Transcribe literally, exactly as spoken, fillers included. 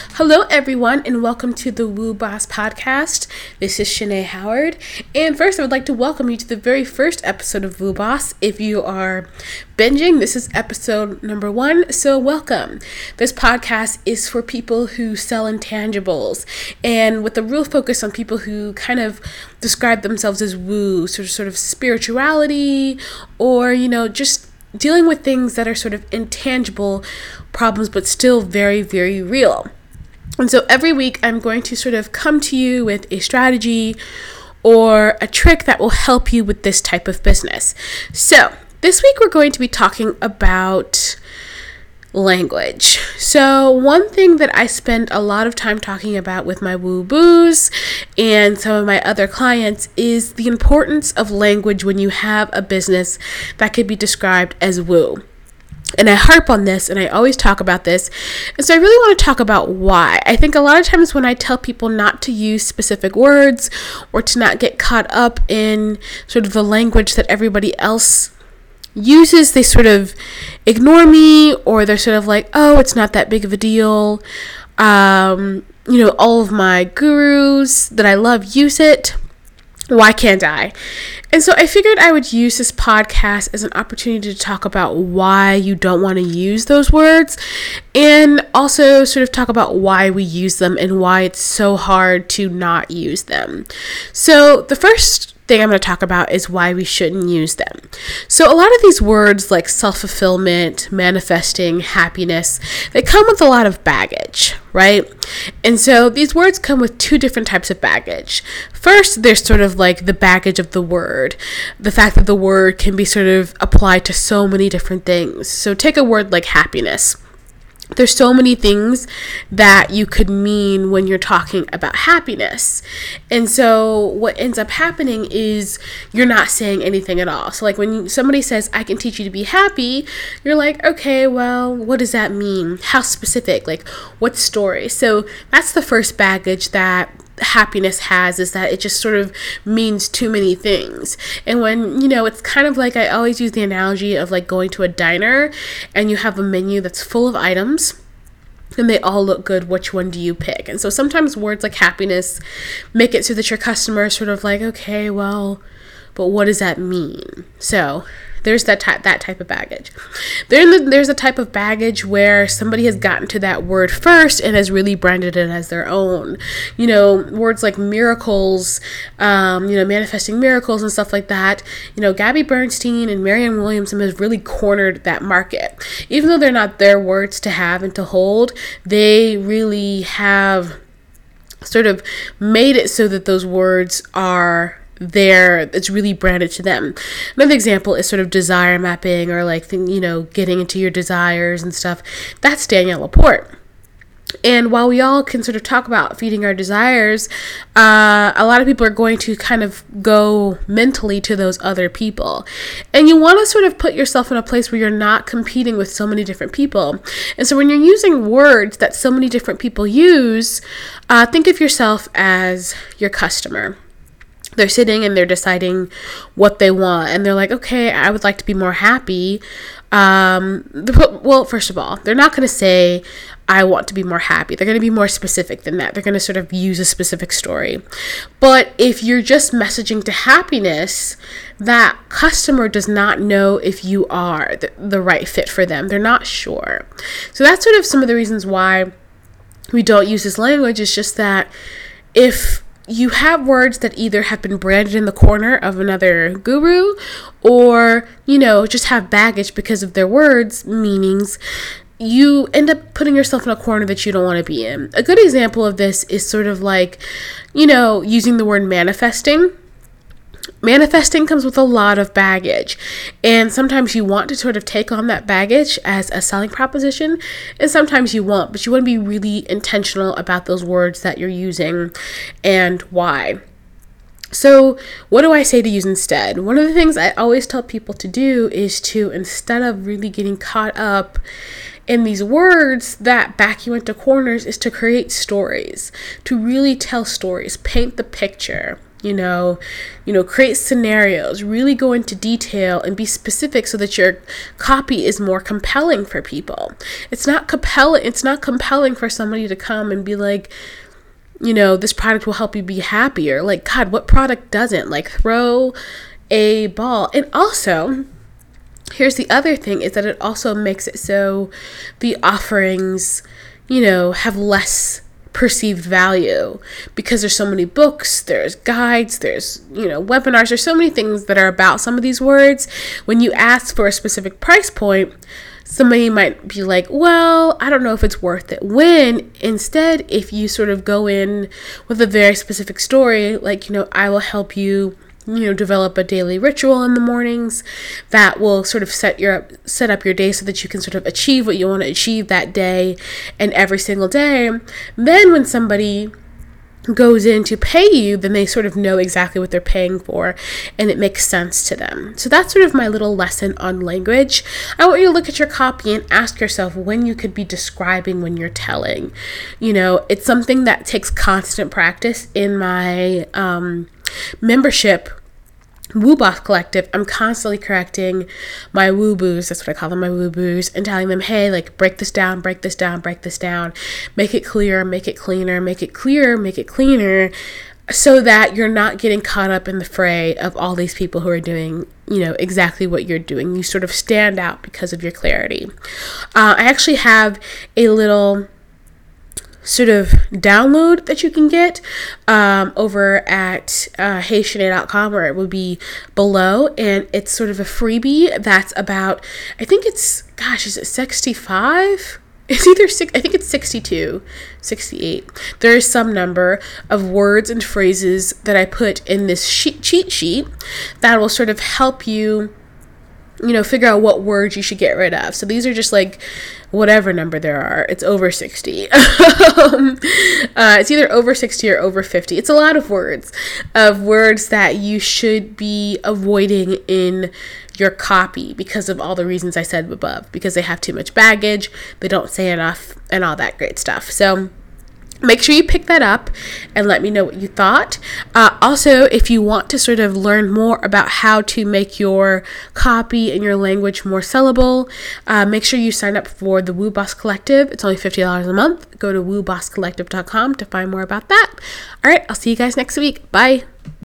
Hello, everyone, and welcome to the Woo Boss Podcast. This is Shanae Howard. And first, I would like to welcome you to the very first episode of Woo Boss. If you are binging, this is episode number one, so welcome. This podcast is for people who sell intangibles, and with a real focus on people who kind of describe themselves as woo, sort of, sort of spirituality, or, you know, just dealing with things that are sort of intangible problems, but still very, very real. And so every week I'm going to sort of come to you with a strategy or a trick that will help you with this type of business. So this week we're going to be talking about language. So one thing that I spend a lot of time talking about with my woo boos and some of my other clients is the importance of language when you have a business that could be described as woo. And I harp on this, and I always talk about this. And so I really want to talk about why. I think a lot of times when I tell people not to use specific words or to not get caught up in sort of the language that everybody else uses, they sort of ignore me, or they're sort of like, oh, it's not that big of a deal. Um, you know, all of my gurus that I love use it. Why can't I? And so I figured I would use this podcast as an opportunity to talk about why you don't want to use those words, and also sort of talk about why we use them and why it's so hard to not use them. So the first thing I'm going to talk about is why we shouldn't use them. So a lot of these words like self-fulfillment, manifesting, happiness, they come with a lot of baggage, right? And so these words come with two different types of baggage. First, there's sort of like the baggage of the word, the fact that the word can be sort of applied to so many different things. So take a word like happiness. There's so many things that you could mean when you're talking about happiness. And so what ends up happening is you're not saying anything at all. So like when somebody says, I can teach you to be happy, you're like, okay, well, what does that mean? How specific? Like what story? So that's the first baggage that happiness has, is that it just sort of means too many things. And when, you know, it's kind of like, I always use the analogy of like going to a diner and you have a menu that's full of items and they all look good. Which one do you pick? And so sometimes words like happiness make it so that your customer is sort of like, okay, well, but what does that mean? So there's that type that type of baggage. Then there's a type of baggage where somebody has gotten to that word first and has really branded it as their own. You know, words like miracles, um, you know, manifesting miracles and stuff like that. You know, Gabby Bernstein and Marianne Williamson has really cornered that market. Even though they're not their words to have and to hold, they really have sort of made it so that those words are there, it's really branded to them. Another example is sort of desire mapping, or like, you know, getting into your desires and stuff. That's Danielle Laporte. And while we all can sort of talk about feeding our desires, uh, a lot of people are going to kind of go mentally to those other people. And you want to sort of put yourself in a place where you're not competing with so many different people. And so when you're using words that so many different people use, uh, think of yourself as your customer. They're sitting and they're deciding what they want. And they're like, okay, I would like to be more happy. Um, well, first of all, they're not going to say, I want to be more happy. They're going to be more specific than that. They're going to sort of use a specific story. But if you're just messaging to happiness, that customer does not know if you are the, the right fit for them. They're not sure. So that's sort of some of the reasons why we don't use this language. It's just that if you have words that either have been branded in the corner of another guru, or, you know, just have baggage because of their words, meanings, you end up putting yourself in a corner that you don't want to be in. A good example of this is sort of like, you know, using the word manifesting. Manifesting comes with a lot of baggage, and sometimes you want to sort of take on that baggage as a selling proposition, and sometimes you won't, but you want to be really intentional about those words that you're using and why. So what do I say to use instead? One of the things I always tell people to do is to, instead of really getting caught up in these words that back you into corners, is to create stories, to really tell stories, paint the picture. You know, you know, create scenarios, really go into detail and be specific so that your copy is more compelling for people. It's not compelling. It's not compelling for somebody to come and be like, you know, this product will help you be happier. Like, God, what product doesn't? Like, throw a ball. And also, here's the other thing, is that it also makes it so the offerings, you know, have less perceived value, because there's so many books, there's guides, there's, you know, webinars, there's so many things that are about some of these words. When you ask for a specific price point, somebody might be like, well, I don't know if it's worth it. When instead, if you sort of go in with a very specific story, like, you know, I will help you, you know, develop a daily ritual in the mornings that will sort of set your set up your day so that you can sort of achieve what you want to achieve that day and every single day. Then when somebody goes in to pay you, then they sort of know exactly what they're paying for and it makes sense to them. So that's sort of my little lesson on language. I want you to look at your copy and ask yourself when you could be describing when you're telling. You know, it's something that takes constant practice. In my um, membership Woo Boss Collective, I'm constantly correcting my woo boos, that's what I call them, my woo boos, and telling them, hey, like, break this down, break this down, break this down, make it clearer, make it cleaner, make it clearer, make it cleaner, so that you're not getting caught up in the fray of all these people who are doing, you know, exactly what you're doing. You sort of stand out because of your clarity. Uh, I actually have a little sort of download that you can get um, over at uh, hey shanae dot com, or it will be below, and it's sort of a freebie that's about, I think it's, gosh, is it sixty-five? It's either six, I think it's sixty-two, sixty-eight. There is some number of words and phrases that I put in this sheet, cheat sheet that will sort of help you, you know, figure out what words you should get rid of. So these are just like whatever number there are. It's over sixty. um, uh, it's either over sixty or over fifty. It's a lot of words, of words that you should be avoiding in your copy because of all the reasons I said above, because they have too much baggage, they don't say enough, and all that great stuff. So make sure you pick that up and let me know what you thought. Uh, also, if you want to sort of learn more about how to make your copy and your language more sellable, uh, make sure you sign up for the Woo Boss Collective. It's only fifty dollars a month. Go to woo boss collective dot com to find more about that. All right, I'll see you guys next week. Bye.